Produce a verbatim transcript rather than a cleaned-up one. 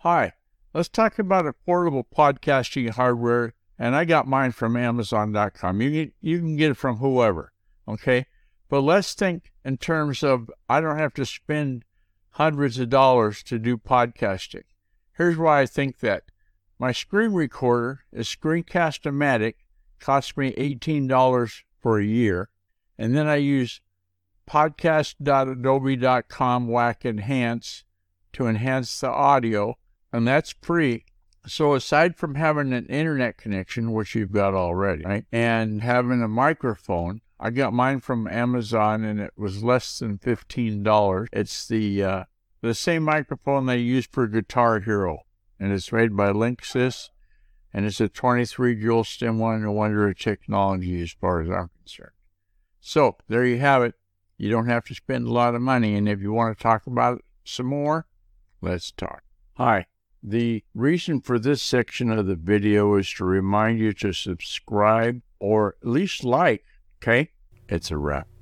Hi, let's talk about affordable podcasting hardware, and I got mine from Amazon dot com. You can, you can get it from whoever, okay? But let's think in terms of I don't have to spend hundreds of dollars to do podcasting. Here's why I think that. My screen recorder is Screencast-O-Matic, cost me eighteen dollars for a year, and then I use podcast dot adobe dot com W A C Enhance to enhance the audio, and that's free. So aside from having an internet connection, which you've got already, right, and having a microphone, I got mine from Amazon, and it was less than fifteen dollars. It's the uh, the same microphone they use for Guitar Hero, and it's made by Linksys, and it's a twenty-three dual stem one, and a wonder of technology as far as I'm concerned. So there you have it. You don't have to spend a lot of money, and if you want to talk about it some more, let's talk. Hi. The reason for this section of the video is to remind you to subscribe or at least like, okay? It's a wrap.